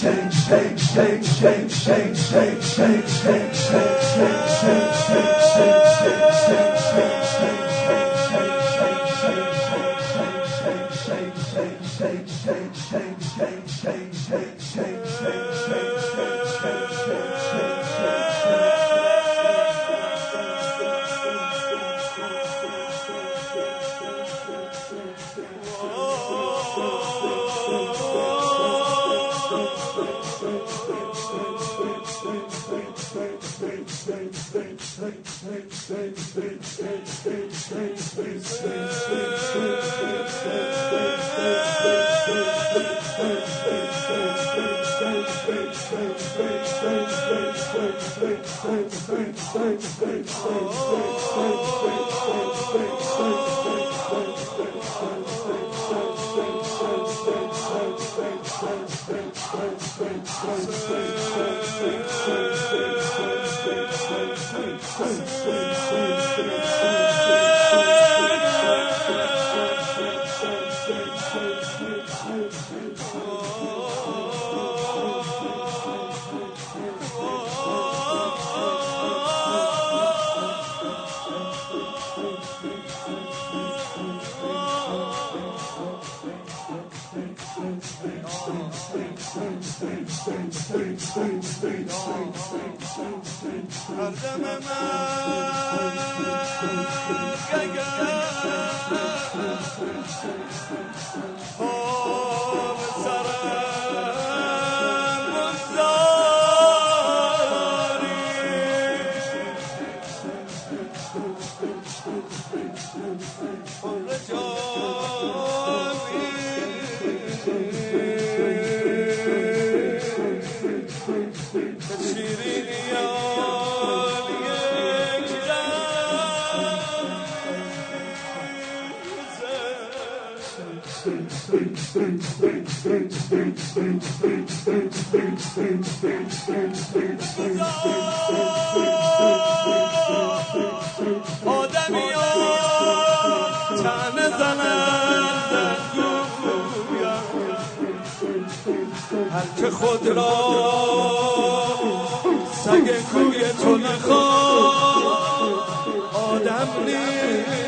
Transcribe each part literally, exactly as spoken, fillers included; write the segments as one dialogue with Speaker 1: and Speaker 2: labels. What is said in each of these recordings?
Speaker 1: هر که خود را سگ کوی تو نخواد آدم نیست.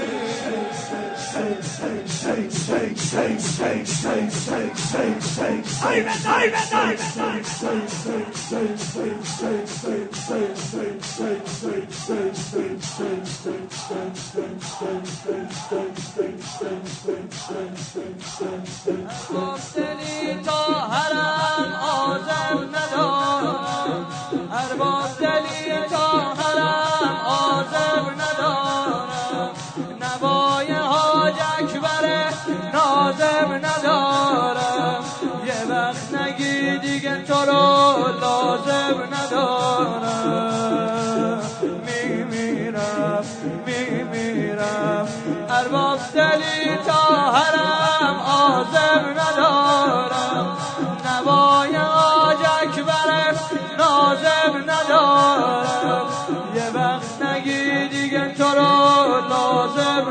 Speaker 2: دلی تا حرم آزم ندارم، ارباب دلی تا حرم آزم ندارم، نوای حاج اکبر نازم ندارم، یه وقت نگی دیگه تو رو لازم ندارم. میمیرم میمیرم ارباب دلی تا حرم آزم ندارم، نوای حاج اکبر نازم ندارم، یه وقت نگی دیگه تو رو لازم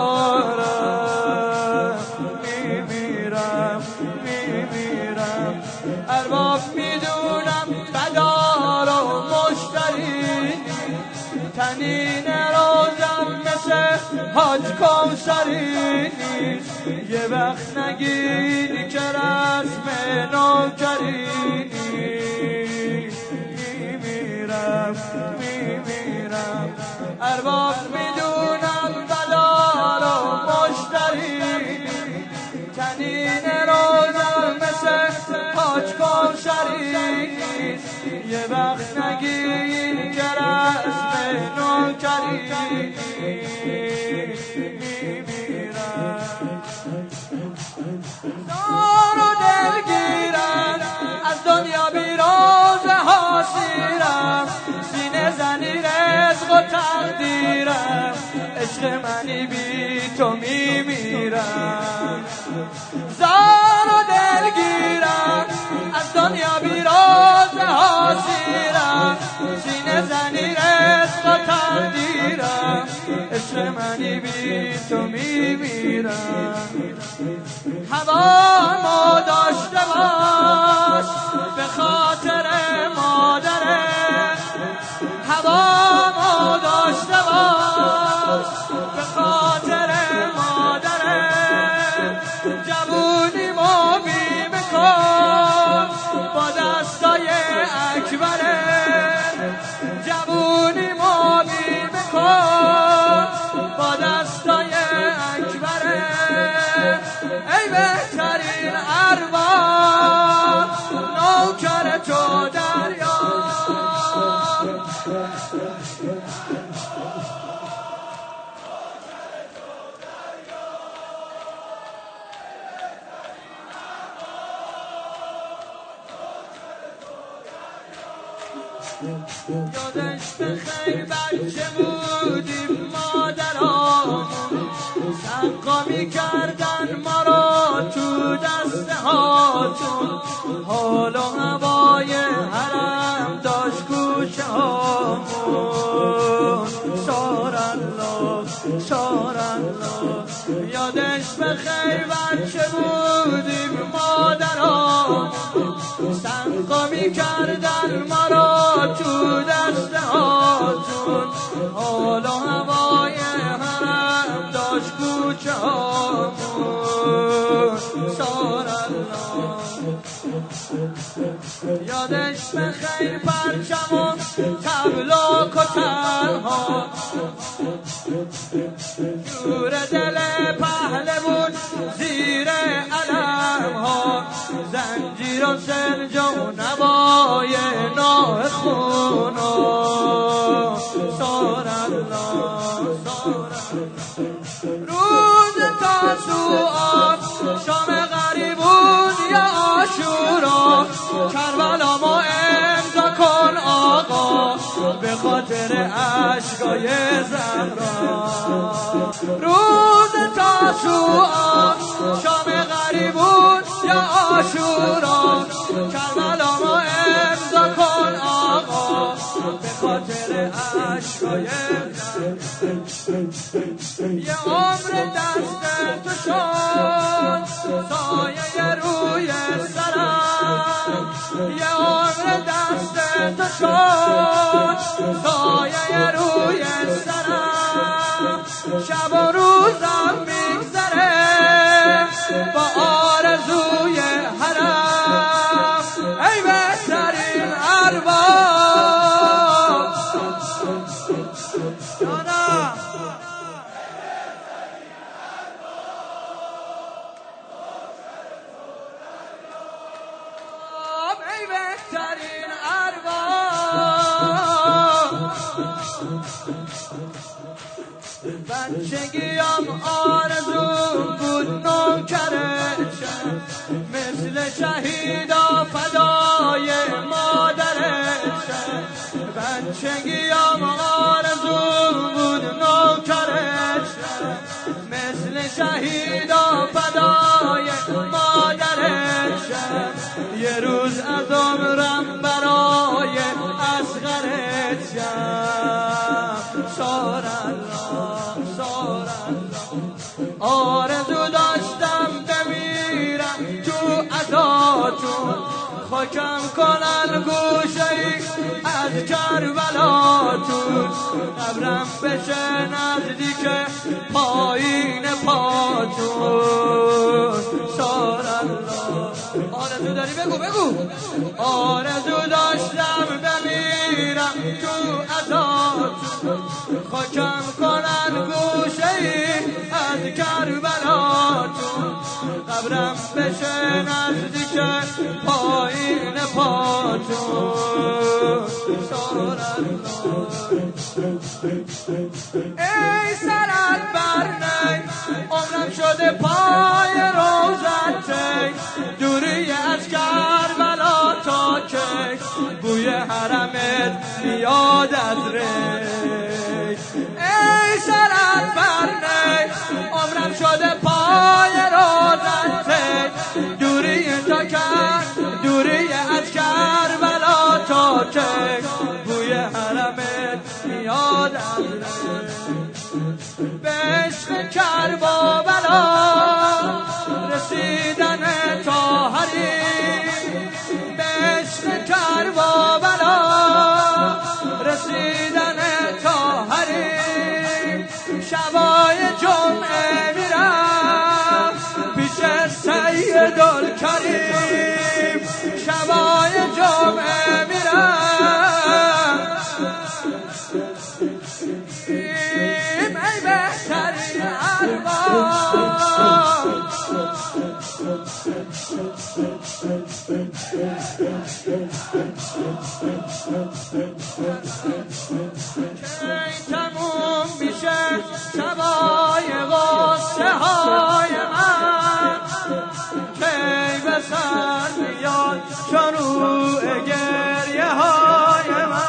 Speaker 2: ندارم. میمیرم میمیرم ارباب میدونم بدار و مشتری، تنین روزم مثل حاج کوثری نیست، یه وقت نگید که رسم نوکری نیست. میمیرم میمیرم ارباب میدونم بدار و مشتری، تنین روزم مثل حاج کوثری نیست، یه وقت نگید که رسم نوکری میمیرم. دار و دلگیرم از دنیا بیروز حاصیرم، سینه زنی رزق و تقدیرم، عشق منی بی تو میمیرم. زار و دلگیرم از دنیا بیروز حاصیرم، سینه زنی رزق و تقدیرم، عشق منی بی تو میمیرم. هوا ما داشته باش به یادش بخیر بچه بودیم مادرامون سقا میکردن ما را تو دسته هاتون حال و هوای حرم داشت کوچه هامون سارالله سارالله یادش بخیر بچه بودیم مادرامون سقا میکردن ما را تو دسته هاتون حال و هوای حرم داشت کوچه هامون سارالله یادش بخیر پرچم و تبلو کترها جور دل پهلوون زیر علم ها زنجیر و سرج و نوای ناه خونا سارالله روز تاسوعات شام غریبون یا عاشورا کربلا ما امضا کن آقا به خاطر عشقای زهرا روز تاسوعات شام غریبون یا عاشورا کربلا ما امضا کن آقا به خاطر عشقای یه عمر دست تو شد سایه روی سرم یه عمر دست تو شد سایه روی سرم شب و روزم میگذره با آرزوی حرم ای بهترین ارباب جانم ای بهترین ارباب بچگیم آرزو بود نوکرشم مثل شهیدا فدای مادرشم بچگیم آرزو بود نوکرشم مثل شهیدا فدای مادرشم یه روز از عمرم برای اصغرشم سارالله سارالله آرزو داشتم بمیرم تو عزاتون خاکم کنن گوشه‌ای از کربلاتون قبرم بشه نزدیک پایین پاتون سارالله آرزو داری بگو بگو آرزو داشتم بمیرم تو عزاتون خاکم کنن گوشه‌ای از کربلاتون قبرم بشه نزدیک پایین پاتون سارالله ای سرت برنی عمرم شده پای روزته دوری از کربلا تا که بوی حرمت میاد از ری ای سرت برنی عمرم شده پای روزته دوری تا کر دوری از کربلا تا که بوی حرمت میاد از ری به عشق کربلا رسیدن طاهری به عشق کربلا رسیدن طاهری شبای جمعه میرم پیش سیدالکریم شبای جمعه میرم ای بهترین ارباب کی تموم میشه شبای غصه های من کی به سر میاد شروع گریه های من